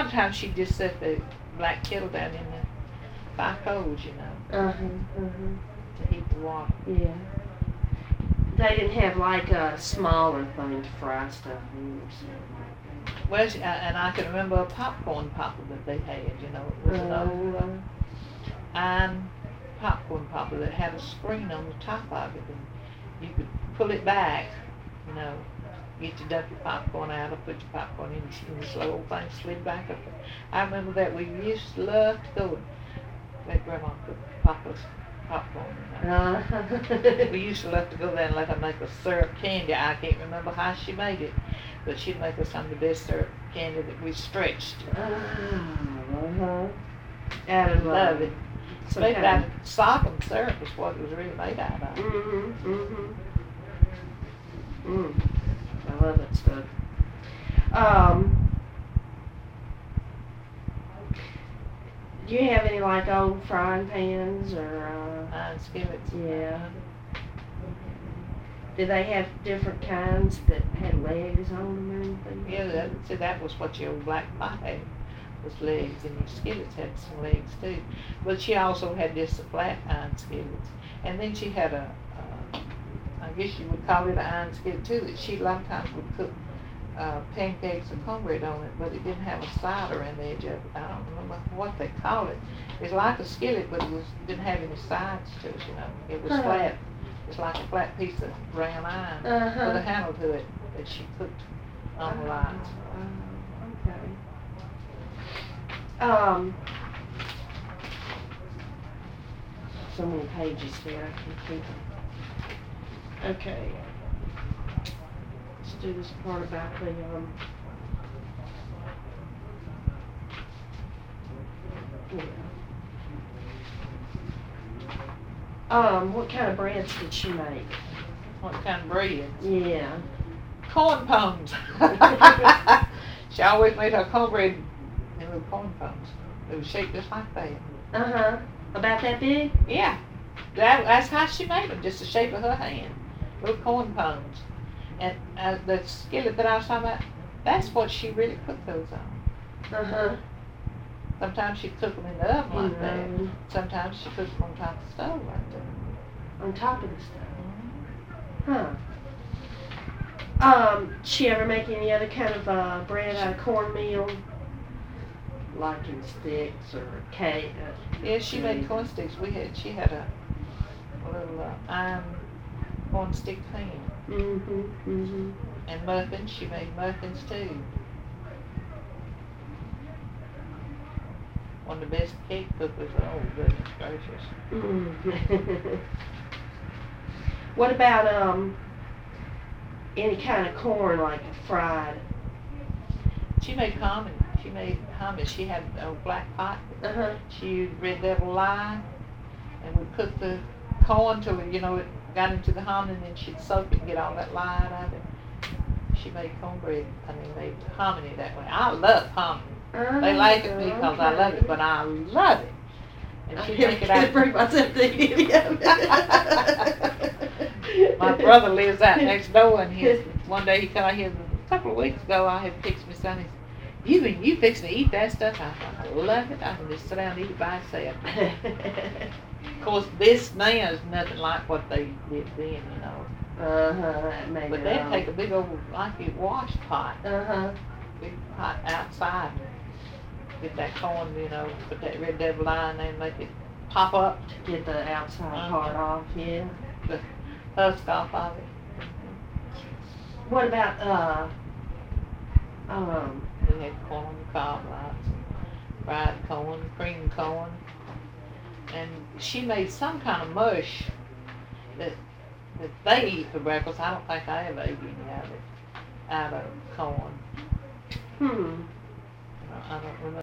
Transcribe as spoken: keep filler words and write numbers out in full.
of times she'd just set the black kettle down in the fire coals, you know, Uh huh. Uh huh. to heat the water. Yeah. They didn't have like a smaller thing to fry stuff in or something like that. Well, she, uh, and I can remember a popcorn popper that they had, you know, it was an old uh, iron popcorn popper that had a screen on the top of it, and you could pull it back, you know, get to dump your popcorn out or put your popcorn in, and this little thing slid back up. I remember that we used to love to go and let Grandma cook Papa's popcorn. You know. Uh-huh. We used to love to go there and let her make a syrup candy. I can't remember how she made it, but she'd make us some of the best syrup candy that we stretched. Uh-huh. I love it. So Made kind out of- of sorghum syrup is what it was really made out of. Mm-hmm. Mm-hmm. Mm. I love that stuff. Um, do you have any like old frying pans or? Uh, Iron skillets. yeah. Did they have different kinds that had legs on them or anything? Yeah, that, see, that was what your old black pot had, was legs, and your skillets had some legs too. But she also had just the flat iron skillets. And then she had a, uh, I guess you would call it an iron skillet too, that she a lot of times would cook uh, pancakes or cornbread on it, but it didn't have a side around the edge of it. I don't remember what they call it. It's like a skillet, but it was, didn't have any sides to it, you know. It was Huh. flat. It's like a flat piece of round iron Uh-huh. with a handle to it that she cooked on the lines. Oh, okay. Um, so many pages here, I can keep them. Okay. Let's do this part about the, um, yeah. Um, what kind of breads did she make? What kind of bread? Yeah. Corn pones. She always made her cornbread in little corn pones. They were shaped just like that. Uh-huh. About that big? Yeah, that, that's how she made them, just the shape of her hand. Little corn pones. And uh, the skillet that I was talking about, that's what she really cooked those on. Uh-huh. Sometimes she'd cook them in the oven like Mhm. that. Sometimes she cooked them on top of the stove like that. On top of the stove. Huh. Um, she ever make any other kind of uh, bread out of cornmeal? Like in sticks or cake? Uh, Yeah, she made corn sticks. We had, she had a, a little uh, iron corn stick pan. mm-hmm, mm-hmm. And muffins, she made muffins too. One of the best cake cookers. Oh goodness gracious. Mm. What about um any kind of corn like fried? She made hominy. She made hominy. She had a black pot. Uh-huh. She used red devil lye, and would cook the corn till you know it got into the hominy, and then she'd soak it and get all that lye out of it. She made cornbread. I mean, made hominy that way. I love hominy. Uh, They like it because I love it, but I love it. And she take it out. Bring myself to any of it. My brother lives out next door, and he one day he come out here a couple of weeks ago. I had fixed me something. You been you fixing to eat that stuff? I thought I love it. I can just sit down and eat it by itself. Of course, this now is nothing like what they did then, you know. Uh-huh, that made But it they'd all. take a big old like a wash pot, Uh-huh. big pot outside, get that corn, you know, put that red devil lye in there and make it pop up, Get the outside Uh-huh. part off, yeah. the husk off of it. What about, uh, um, We had corn on the cob lots, and fried corn, cream corn. And she made some kind of mush that that they eat for breakfast. I don't think I ever ate any of it out of corn. hmm. I don't remember.